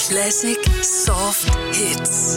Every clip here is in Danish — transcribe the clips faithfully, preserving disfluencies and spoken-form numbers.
Classic Soft Hits.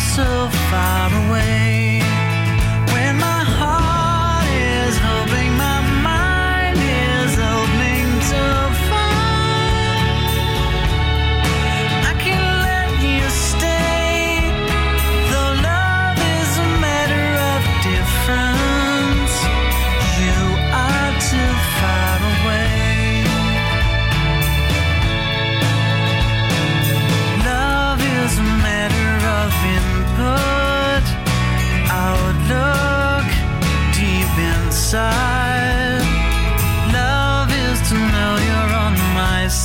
So far away when my heart is hoping my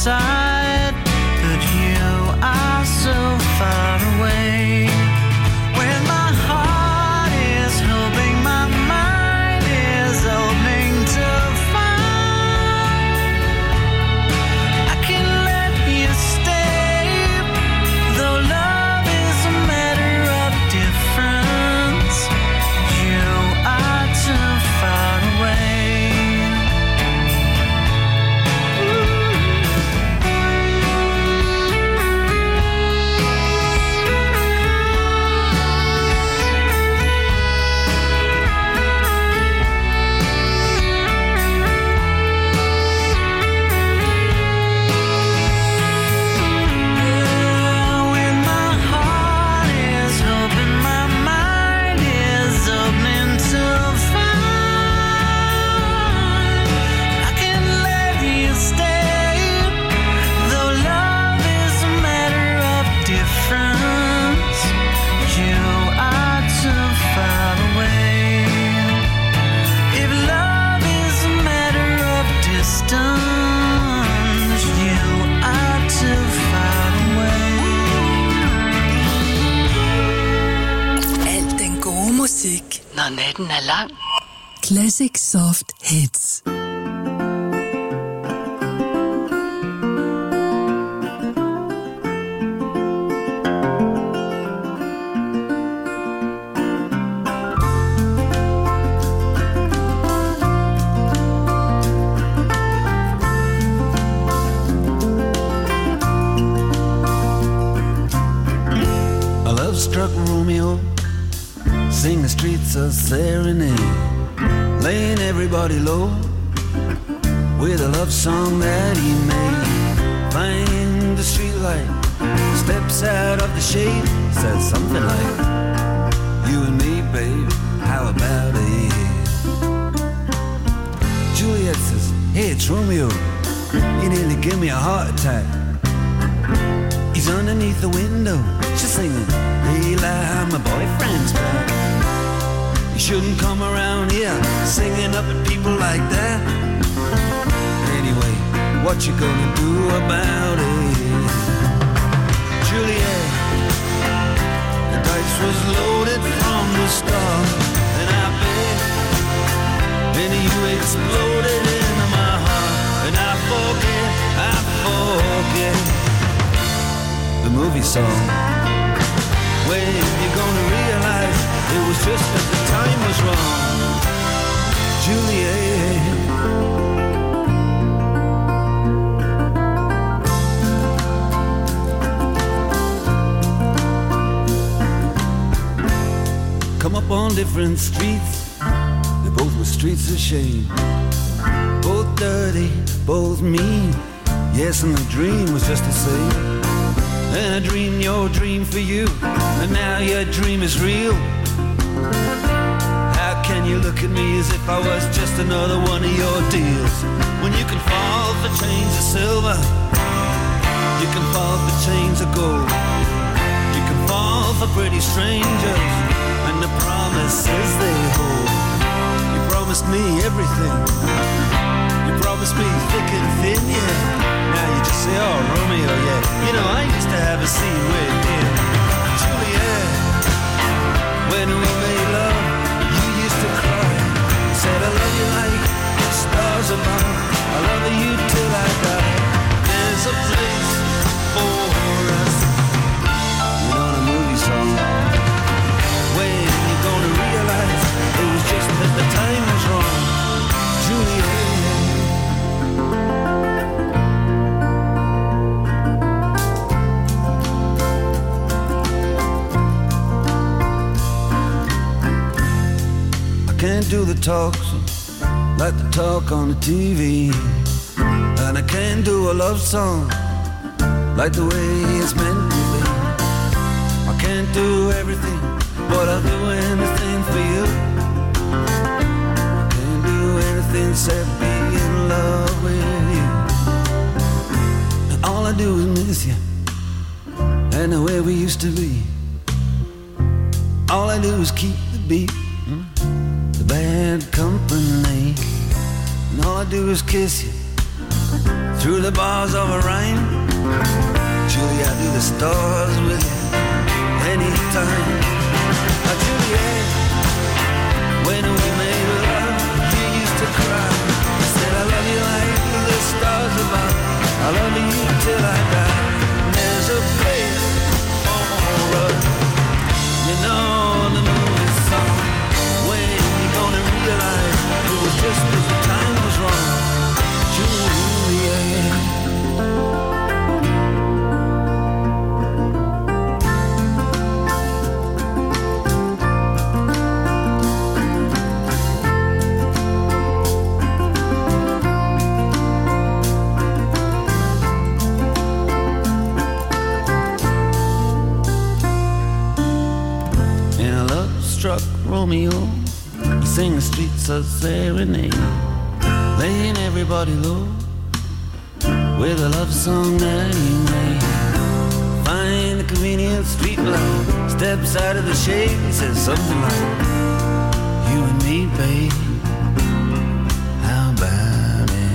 side, but you are so far away. When my heart is hoping, my mind is opening to find I can let you stay, though love is a matter of difference. You are too far away. Når natten er lang. Classic Soft Hits. A love-struck Romeo, sing the streets a serenade, laying everybody low with a love song that he made. Find the streetlight, steps out of the shade, says something like, you and me, babe, how about it? Juliet says, hey, it's Romeo, you nearly give me a heart attack. He's underneath the window, she's singing, hey, lie, my boyfriend's back. You shouldn't come around here singing up at people like that. Anyway, what you gonna do about it? Juliet, the dice was loaded from the start, and I bet any you exploded into my heart. And I forget, I forget the movie song. When you gonna realize it was just that the time was wrong, Juliet. Come up on different streets, they both were streets of shame. Both dirty, both mean, yes, and the dream was just the same. And I dreamed your dream for you, and now your dream is real. How can you look at me as if I was just another one of your deals? When you can fall for chains of silver, you can fall for chains of gold, you can fall for pretty strangers and the promises they hold. You promised me everything, you promised me thick and thin, yeah. Now you just say, oh, Romeo, yeah. You know, I used to have a scene with him. Juliet, when we made love, you used to cry. Said, I love you like the stars above, I love you till I die. There's a place for us. You know, the movie song. When you gonna realize it was just that the time was wrong, Juliet. Can't do the talks like the talk on the T V, and I can't do a love song like the way it's meant to be. I can't do everything, but I'll do anything for you. I can't do anything except be in love with you. And all I do is miss you, and the way we used to be. All I do is keep the beat, bad company, and all I do is kiss you through the bars of a rhyme. Julia, do the stars with you anytime. Oh, Juliet, when we made love, you used to cry. I said I love you like the stars above. I love you till I die. And there's a place for us, you know, the movie song. When you gonna realize it was just as the time was wrong, Juliet. Romeo, he sing the streets a serenade, laying everybody low with a love song that he made. Find a convenient street light, steps out of the shade, he says something like, you and me, babe, how about it?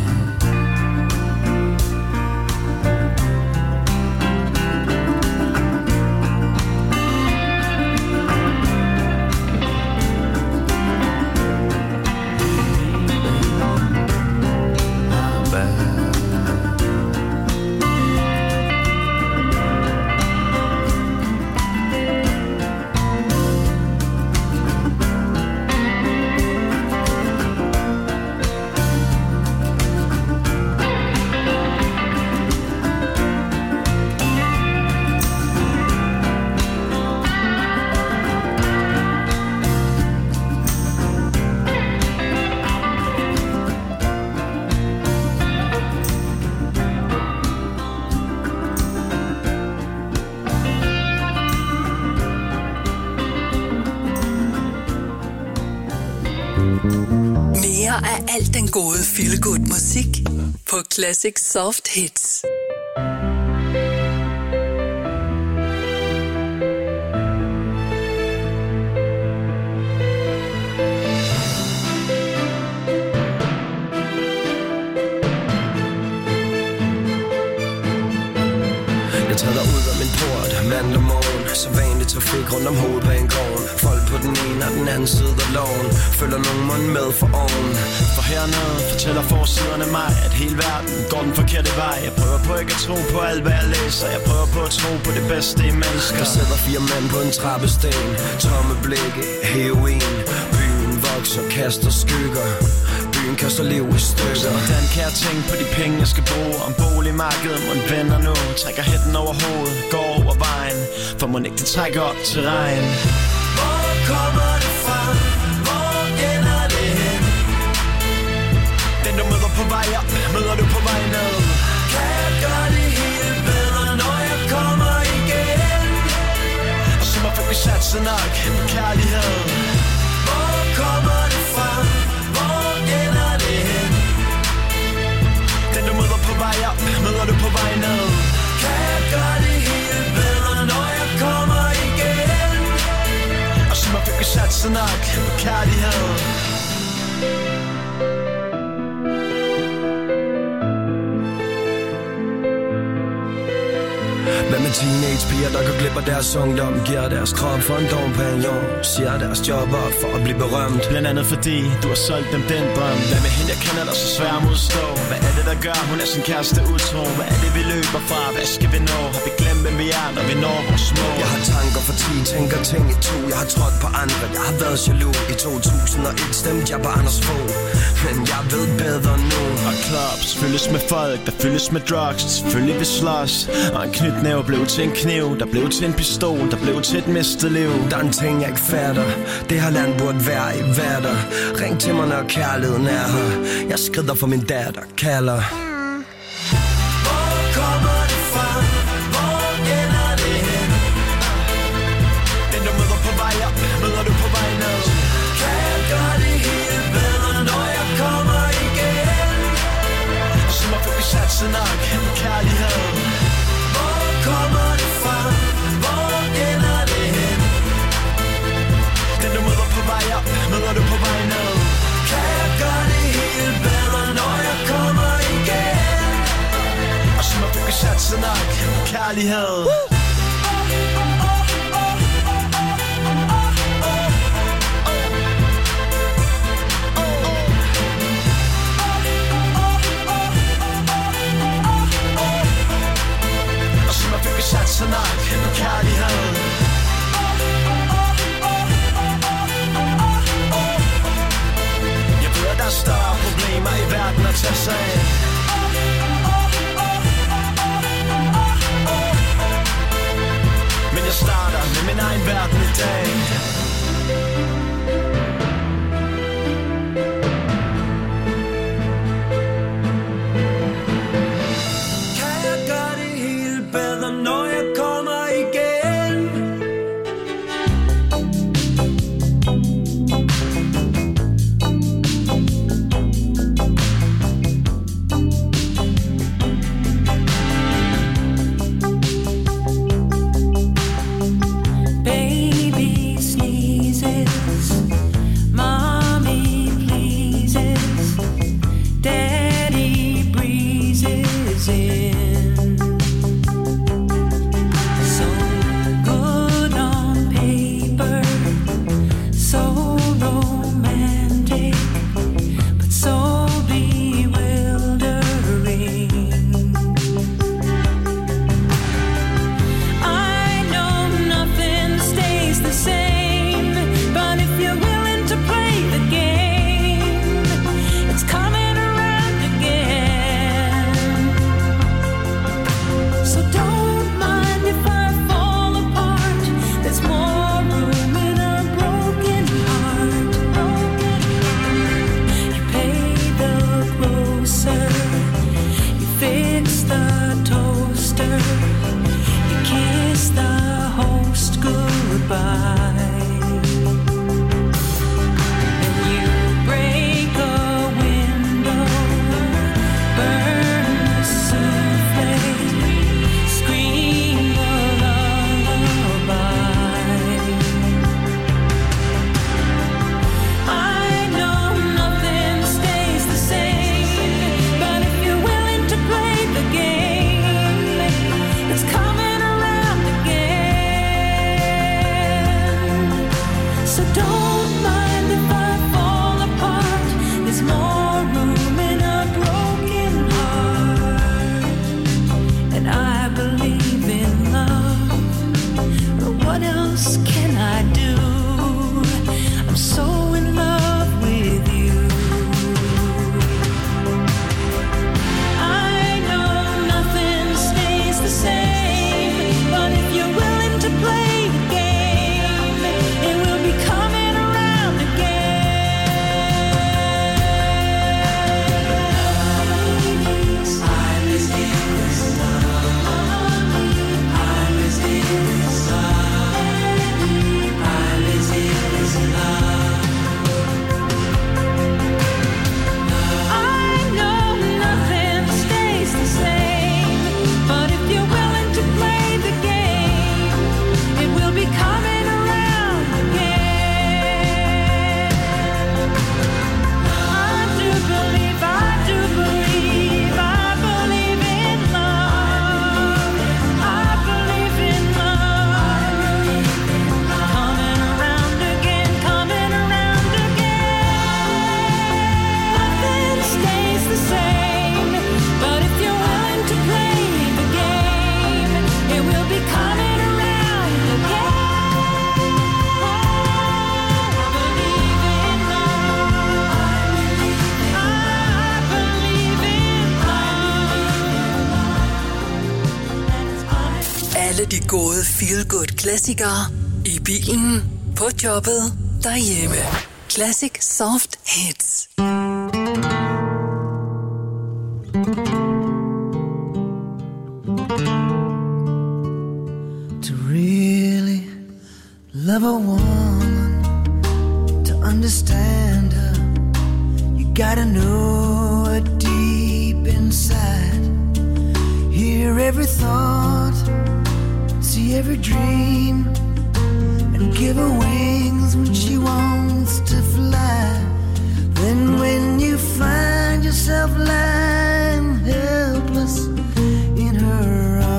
Mere af alt den gode feel-good musik på Classic Soft Hits. Jeg træder ud af min port mandag morgen. Så vanlig trafik rundt om hovedbanegården. Folk på den ene og den anden side af loven. Følger nogen mund med for oven. For hernede fortæller forsiderne mig, at hele verden går den forkerte vej. Jeg prøver på ikke at tro på alt hvad jeg læser. Jeg prøver på at tro på det bedste i mennesker. Der sidder fire mænd på en trappesten. Tomme blikke, heroin. Byen vokser, kaster skygger. Byen kaster liv i stykker. Hvordan kan jeg tænke på de penge jeg skal bruge? Om boligmarkedet må en venner nu. Trækker hætten over hovedet, går over vejen. For må ikke det trækker op til regn. Hvor kommer det fra? Hvor ender det hen? Den du møder på vej op, møder du på vej ned. Kan jeg gøre det hele bedre, når jeg kommer igen? Og så må vi satse nok på kærlighed. Hvor kommer det fra? Hvor ender det hen? Den du møder på vej op, møder du på vej ned. Kan jeg gøre det hele bedre, når jeg kommer igen? Og så må vi satse nok på kærlighed. Hvad med teenagepiger, der går glip af deres ungdom? Giver deres krop for en dompagnon. Siger deres job op for at blive berømt. Blandt andet fordi du har solgt dem den drøm. Hvad med hende, jeg kender dig så svær at modstå? Hvad er det, der gør, hun er sin kæreste utro? Hvad er det, vi løber fra? Hvad skal vi nå? Har vi glemt, hvem vi er, når vi når vores mål? Jeg har tanker for ti, tænker ting i to. Jeg har trådt på andre, jeg har været jaloux. I to tusind og et stemte jeg på Anders Fogh. Men jeg ved bedre nu. Og clubs fyldes med folk, der fyldes med drugs. Selvfølgelig vi slås. Og en knytnæve blev til en kniv. Der blev til en pistol, der blev til et mistet liv. Der er en ting jeg ikke fatter. Det her land burde være i hverdag. Ring til mig når kærligheden er her. Jeg skrider for min datter, kalder. Hvor kommer det fra? Hvor ender det hen? Den du møder på vej op, møder du på vej ned. Kan jeg gøre det hele bedre, når jeg kommer igen? Og så må vi satse nok på kærlighed. Hvor kommer det fra? Hvor ender det hen? Den du møder på vej op, møder du på vej ned. Kan jeg gøre det hele bedre, når jeg kommer igen? satse nok på kærlighed. Og så man fik vi satse nok på kærlighed. Jeg ved, at der er større problemer i verden at tage sig af. Men jeg starter med min egen verden i dag. Kan jeg gøre det hele bedre, når jeg kommer igen? De gode feel-good-klassikere i bilen, på jobbet, derhjemme. Classic Soft Hits. To really love a woman, to understand her, you gotta know her deep inside. Hear every thought, see every dream, and give her wings when she wants to fly. Then when you find yourself lying helpless in her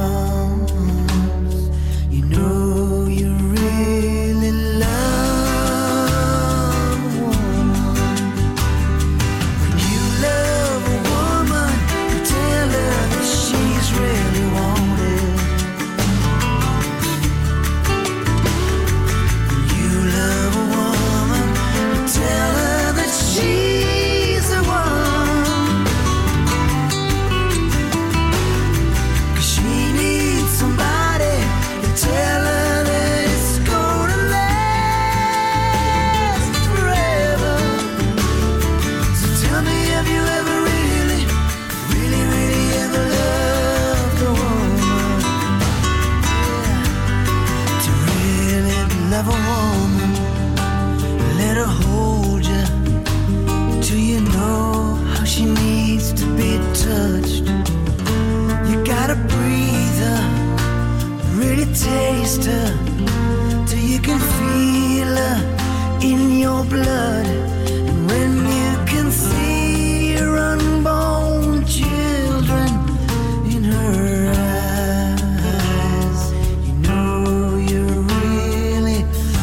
taste her, till you can feel her in your blood. And when you can see your unborn children in her eyes, you know you really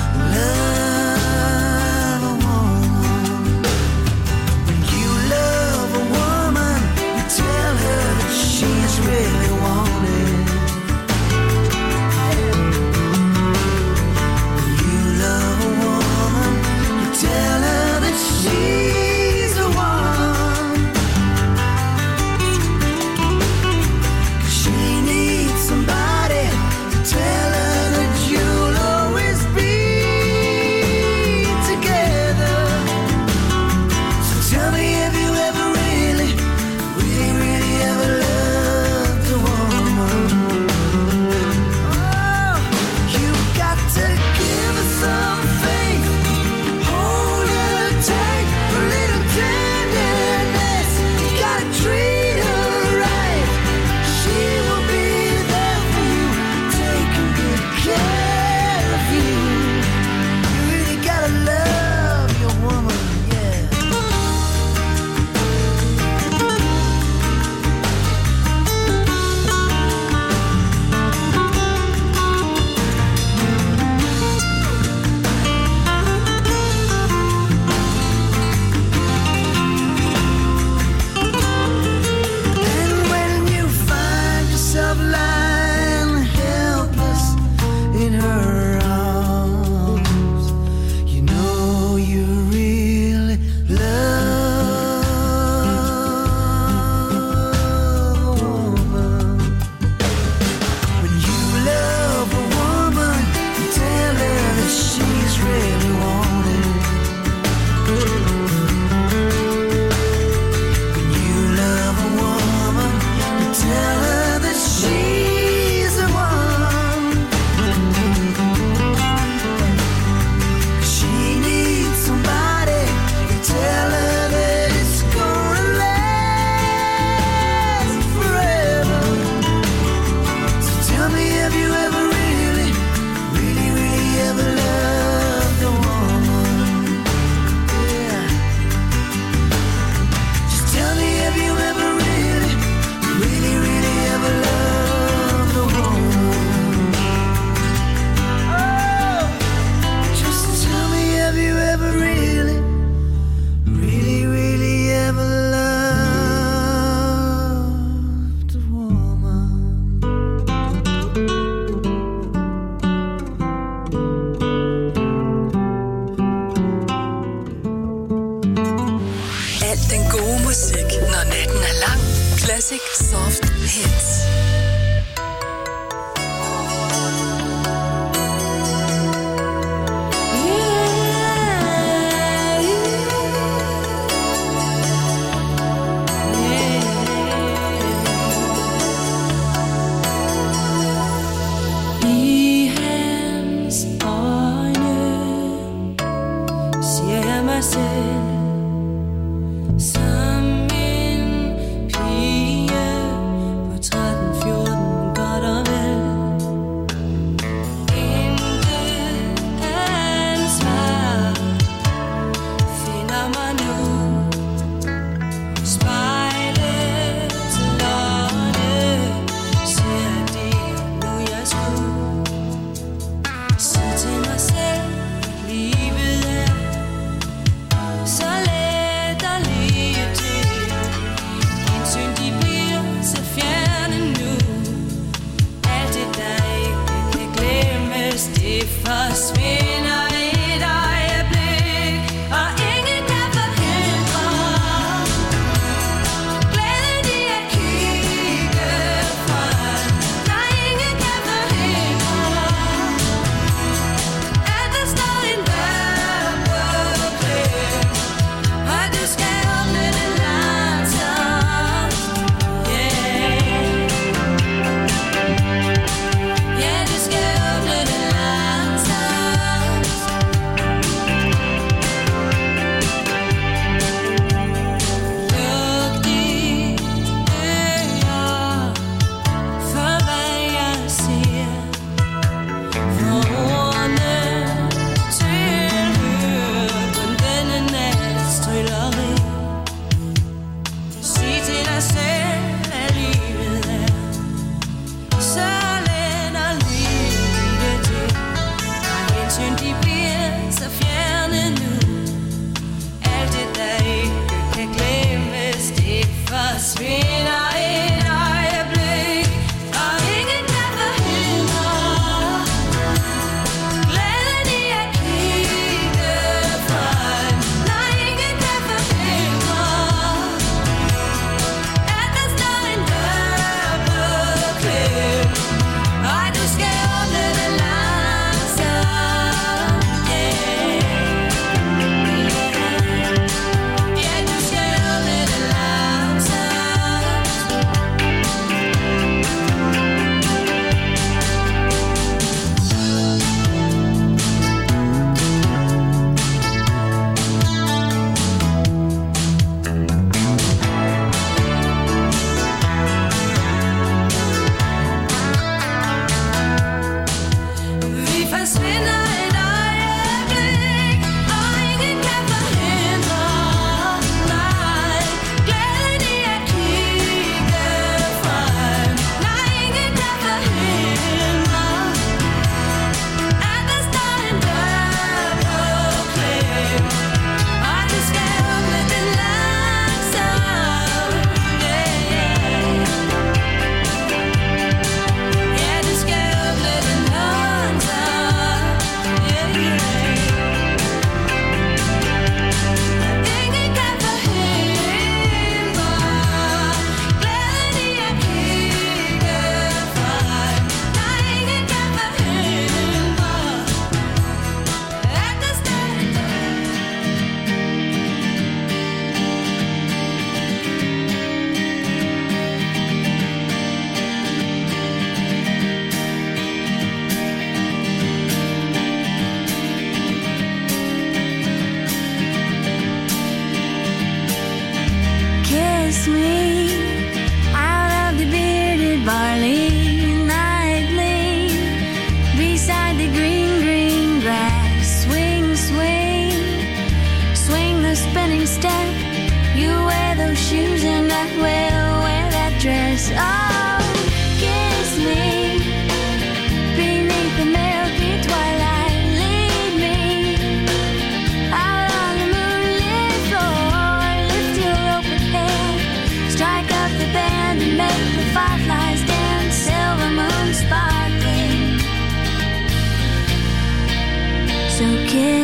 love a woman. When you love a woman, you tell her that she's really wanted. When you love a woman, you tell her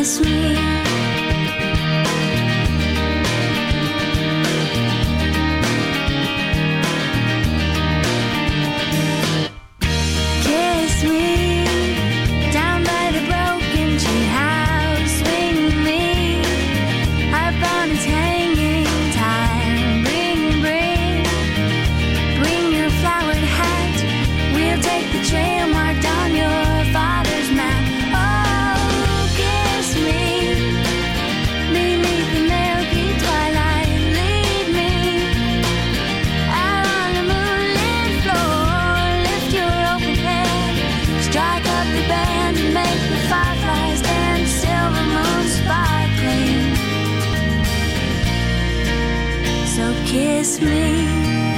kiss me. Kiss me down by the broken tree house. Swing me up on its hanging time. Bring, bring, bring your flowered hat. We'll take the trail marked on your father's map. Oh, kiss me beneath the milky twilight. Lead me out on the moonlit floor. Lift your open head, strike up the band, and make the fireflies dance. Silver moon sparkling. So kiss me.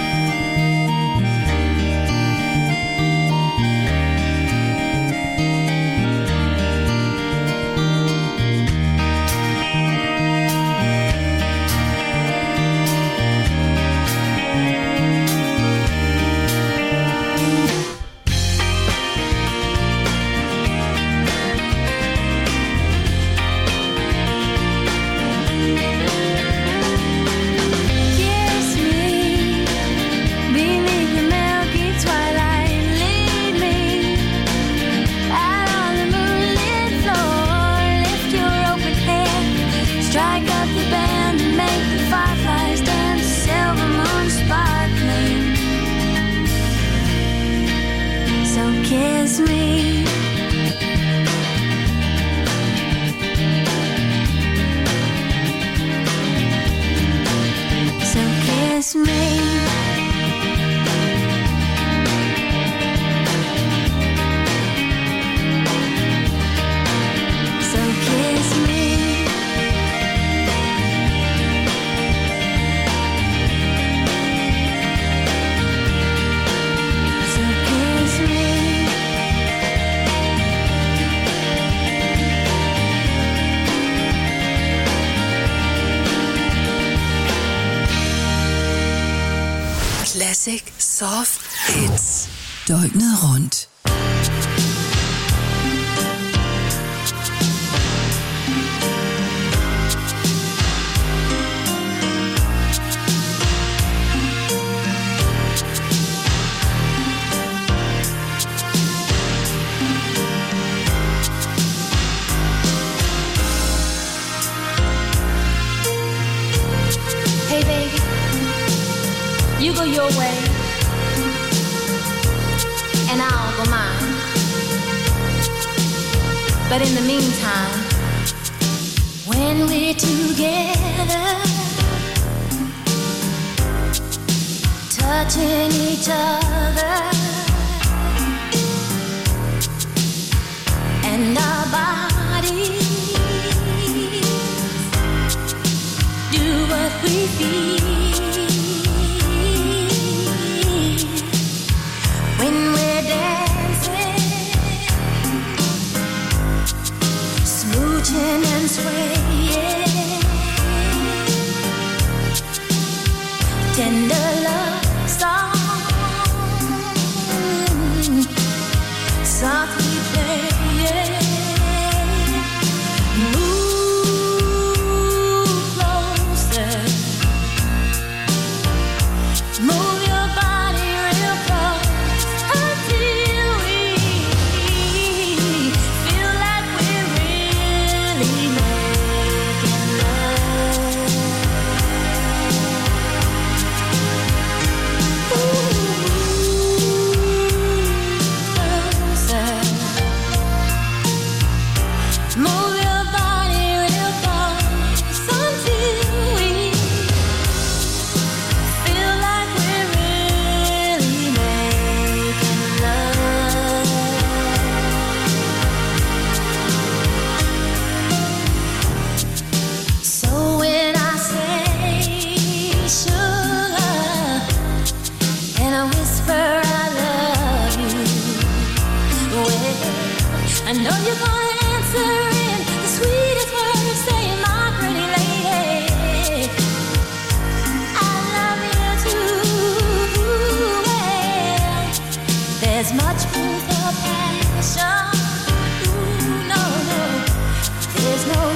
Kiss me beneath the milky twilight. Lead me out on the moonlit floor. Lift your open head, strike up the band, and make the fireflies dance. Silver moon sparkling. So kiss me. So kiss me. So kiss me. So kiss me. Classic Soft Hits. Døgnet rundt. Hey baby, you go your way, and I'll go mine. But in the meantime, when we're together, touching each other, and our bodies do what we feel. When we're dancing, smooching and swaying, tender love song, softly playing. Move closer, move your body real close until we feel like we're really making love. I know you're gonna answer in the sweetest words, saying, my pretty lady, I love you too. Well, there's much room for passion. Ooh, no, no, there's no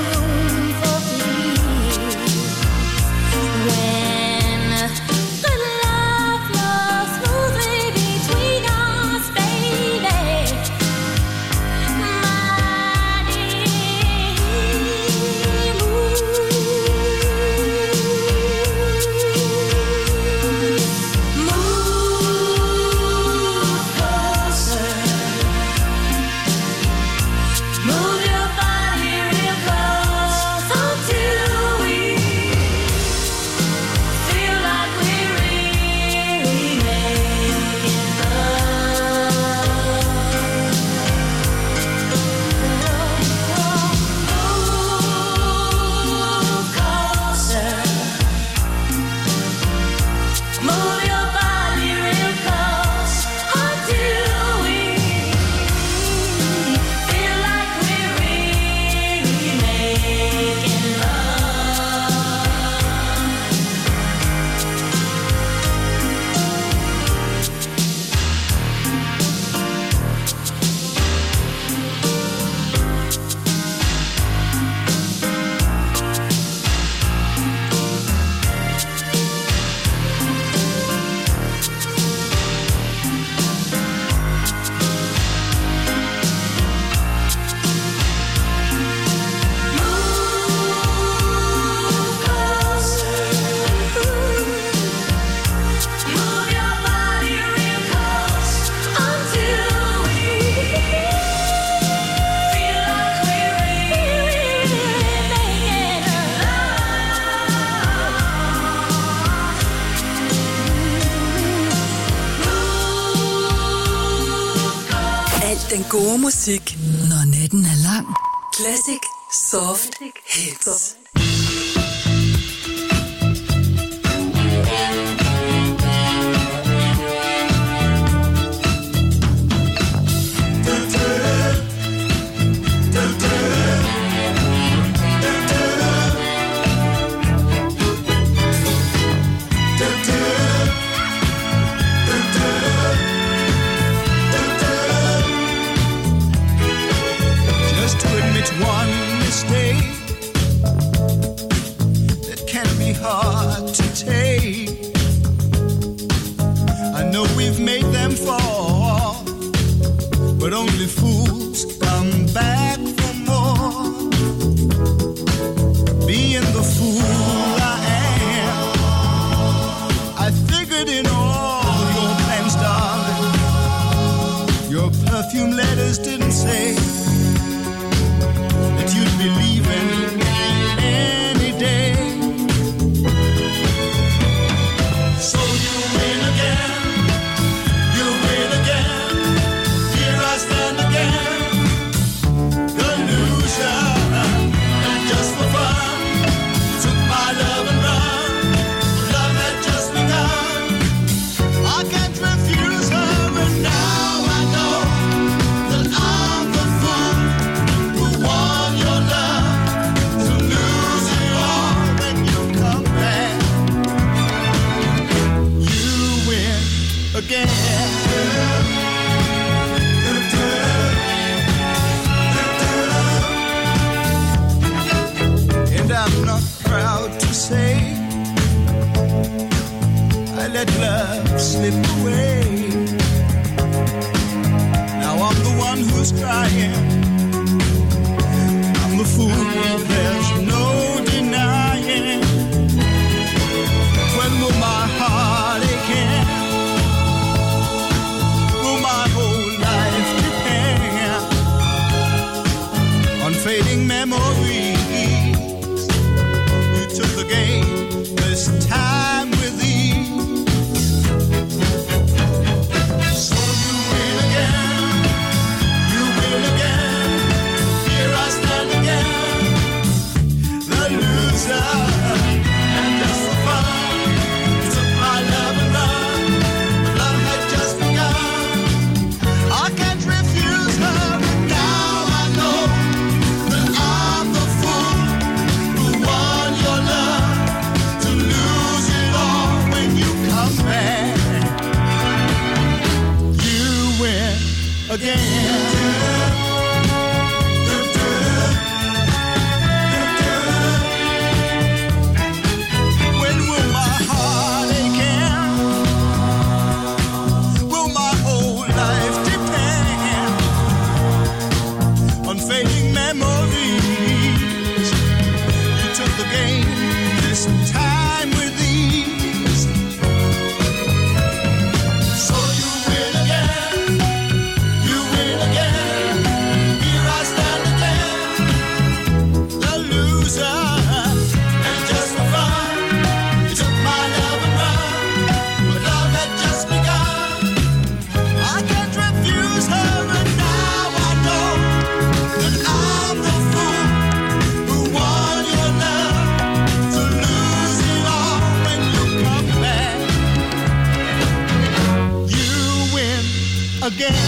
den gode musik, når natten er lang. Classic Soft Hits. One mistake that can be hard to take. I know we've made them fall, but only fools come back for more. Being the fool I am, I figured in all your plans, darling, your perfume letters didn't say you'd be leaving any day. So you win again, you win again. Here I stand again, the loser. And just for fun, you took my love and run. Love had just begun. I can't refuse her, and now I know that I'm the fool who won your love, to lose it all when you come back. You win again. And I'm not proud to say I let love slip away. Now I'm the one who's crying, I'm the fool, there's no denying. When will my heart again? Will my whole life depend on fading memories? You took the game this time with ease. So you win again, you win again. Here I stand again, the loser. And just for fun, you took my love and run. Love had just begun. I can't refuse her, and now I know that I'm the fool who won your love, to lose it all when you come back. You win again. When will my heart again? Will my whole life depend on fading memories? You took the game this time with ease. So you win again, you win again. Here I stand again, the loser. And just for fun, you took my love and run. But love had just begun. I can't refuse her, and now I know that I'm the fool who won your love, to lose it all when you come back. You win again.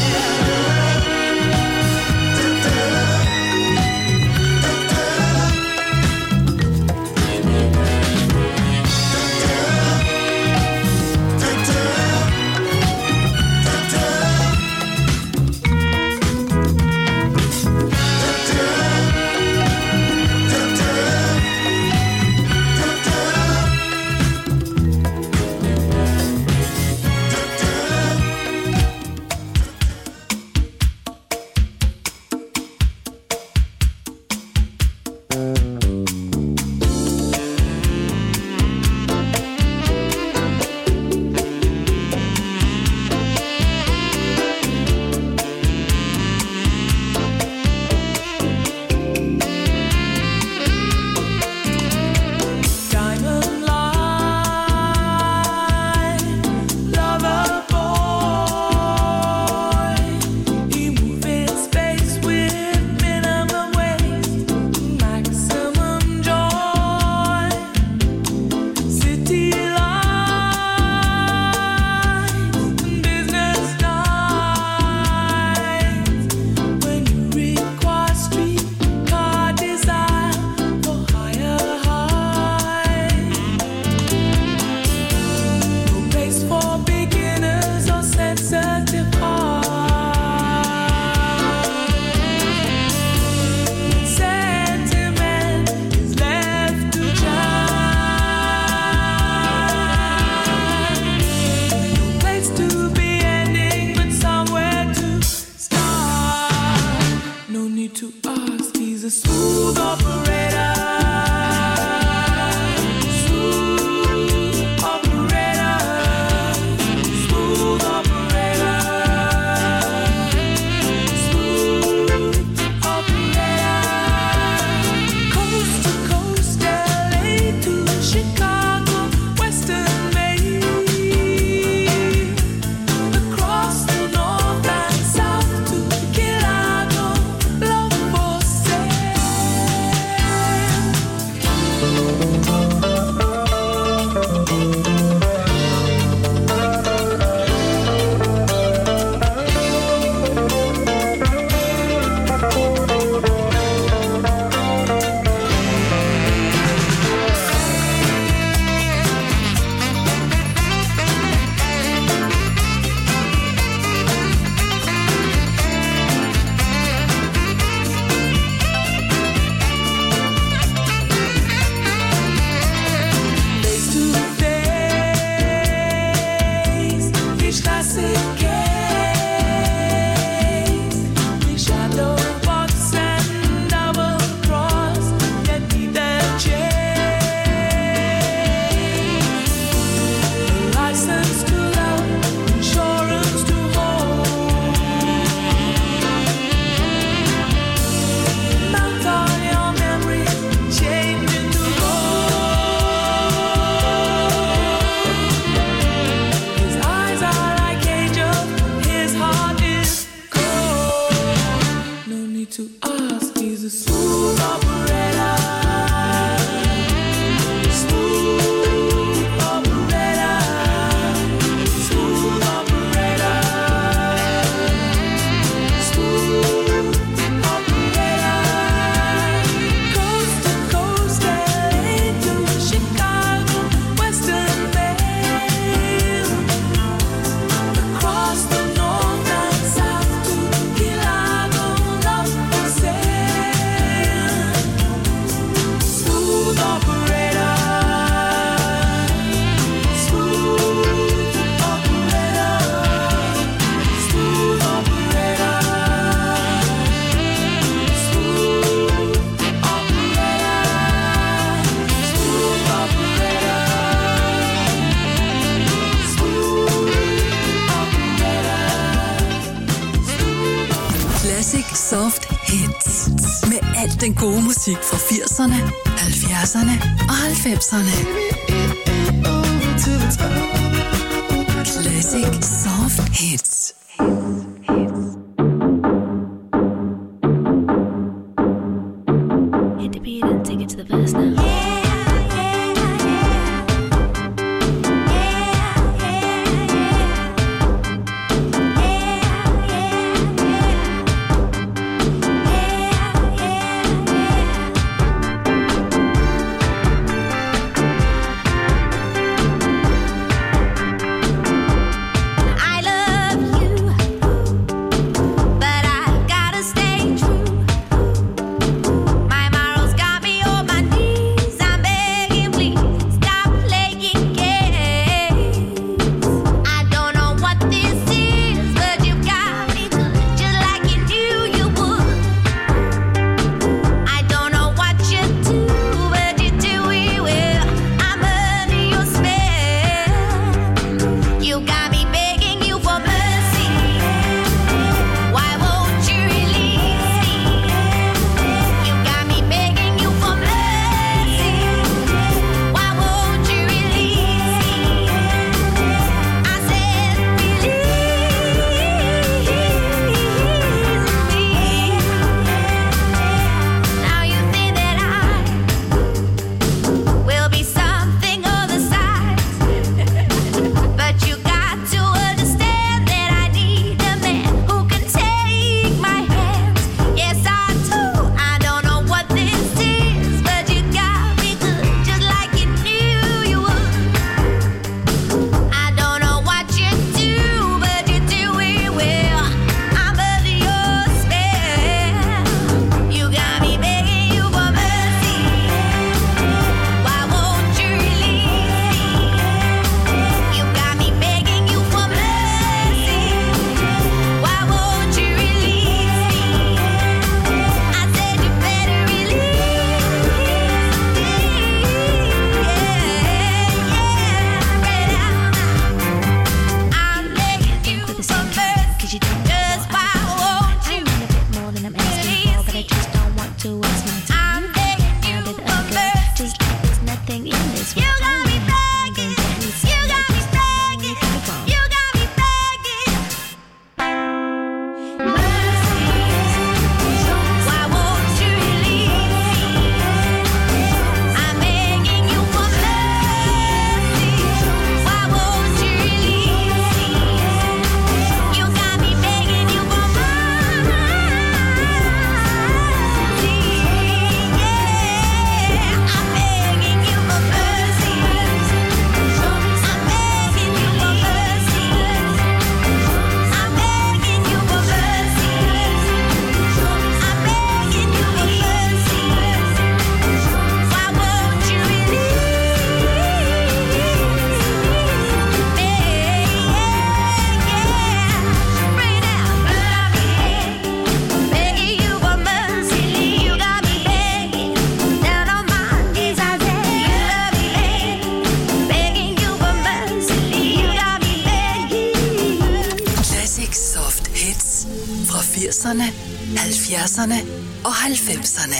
Soft Hits. Med al den gode musik fra firserne, halvfjerdserne og halvfemserne. Classic Soft Hits. Hit the beat and take it to the verse now. firserne, halvfjerdserne og halvfemserne.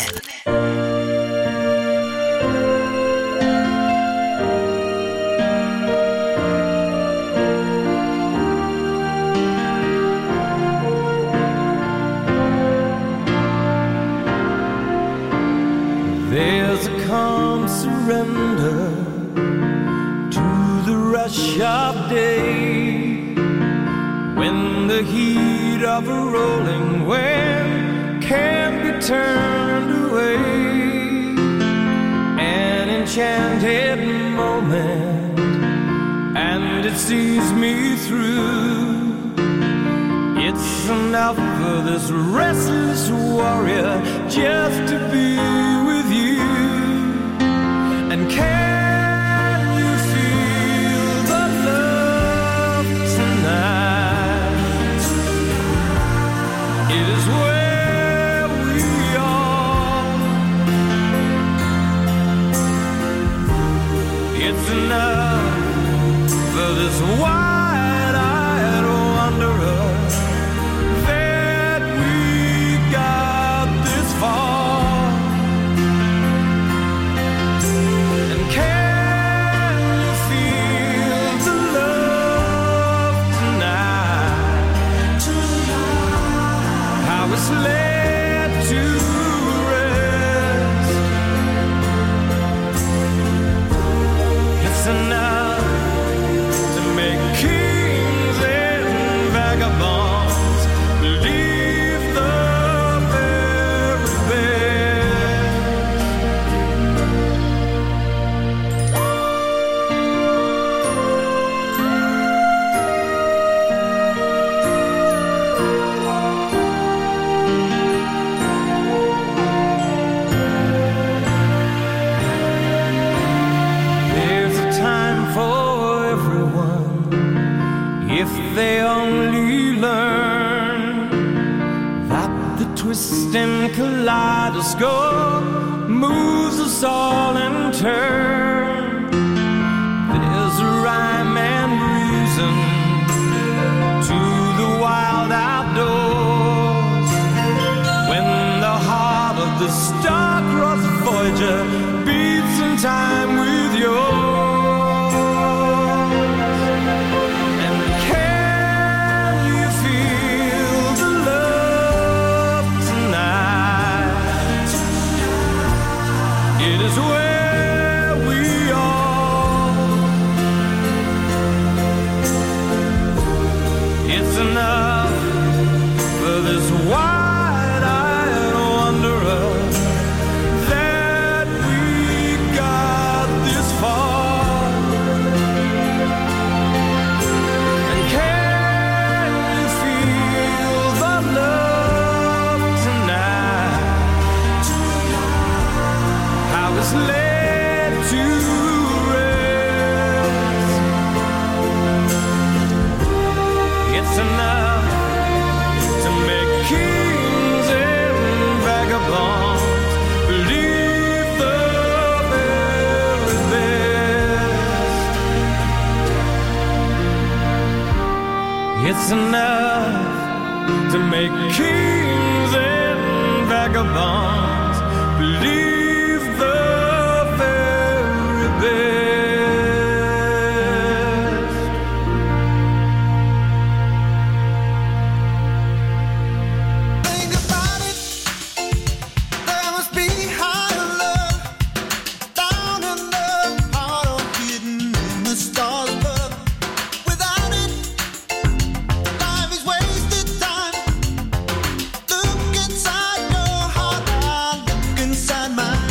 There's a calm surrender to the rush of day, when the heat of a rolling wave can't be turned away. An enchanted moment, and it sees me through. It's enough for this restless warrior just to be with you. And can you feel the love tonight? It is where we are. It's enough for this wide-eyed wanderer that we got is laid to rest. It's enough to make kings and vagabonds believe the very best. There's a time for everyone if they only learn that the twisting kaleidoscope moves us all in turn. There's a rhyme and reason to the wild outdoors. When the heart of the star-crossed Voyager beats in time with yours. And can you feel the love tonight? It is where we are. It's enough for this wide-eyed wanderer that we got this far. And can you feel the love tonight? How it's laid to rest. It's enough to make kings and vagabonds believe the very best. It's enough to make kings and vagabonds believe the very best. Think about it. There must be higher love down in the heart of hidden in the stars above. Without it, life is wasted time. Look inside your heart, I look inside mine.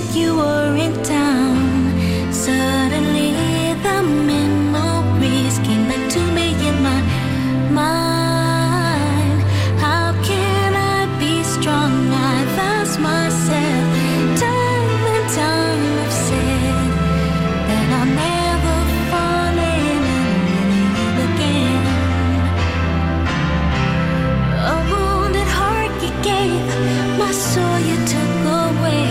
you were in town. Suddenly the memories came back to me in my mind. How can I be strong? I've asked myself time and time. I've said that I'll never fall in love again. A wounded heart you gave, my soul you took away.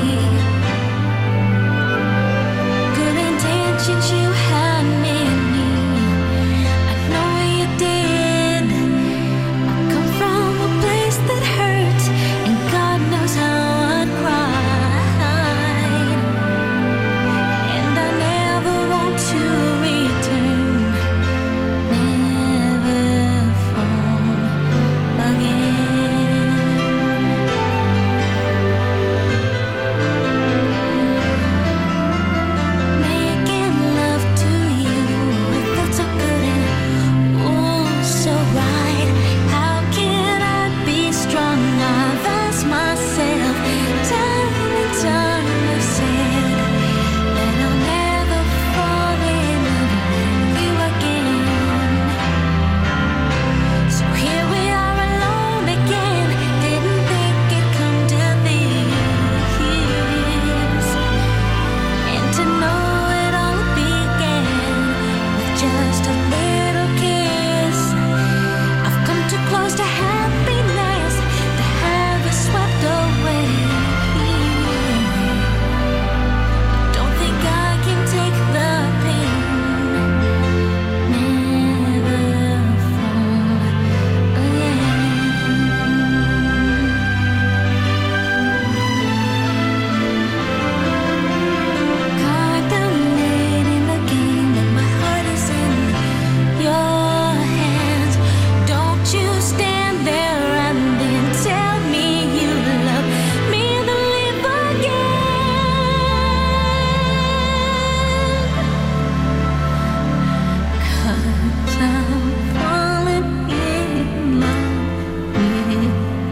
Good intentions you had in me, I know you did. I come from a place that hurts, and God knows how I cried. And I never want to return, never fall again. Making love to you, it felt so good and oh so right. How can I be strong? I've asked myself time and time. I've said that I'll never fall in love with you again. So here we are alone again. Didn't think it'd come to this, and to know it all began with just a little kiss. I've come too close to happiness to have it swept away. Don't think I can take the pain. Never fall again. Card down late in the game, and my heart is in your hands. Don't you stand there and then tell me you love me, then live again. 'Cause I'm falling in love with you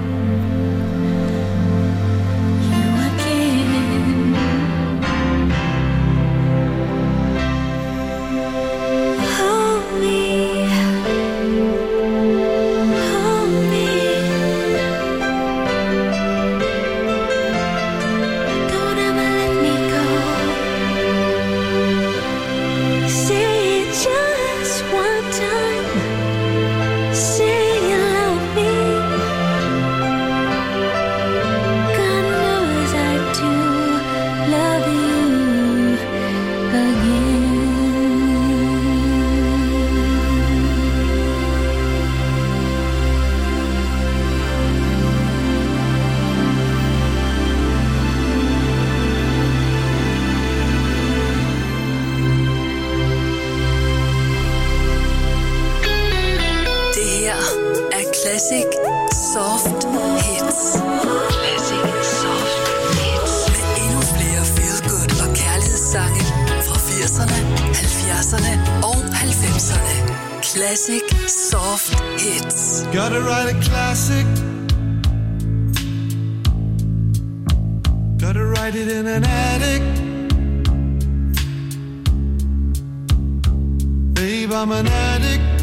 again. Hold me, hold me. Don't ever let me go. Say it just one time. Say you love me. God knows I do love you again. Det her er Classic Soft Hits. Classic Soft Hits. Med endnu flere feel-good og kærlighedssange fra firserne, halvfjerdserne og halvfemserne. Classic Soft Hits. Gotta write a classic. Gotta write it in an attic. Babe, I'm an addict.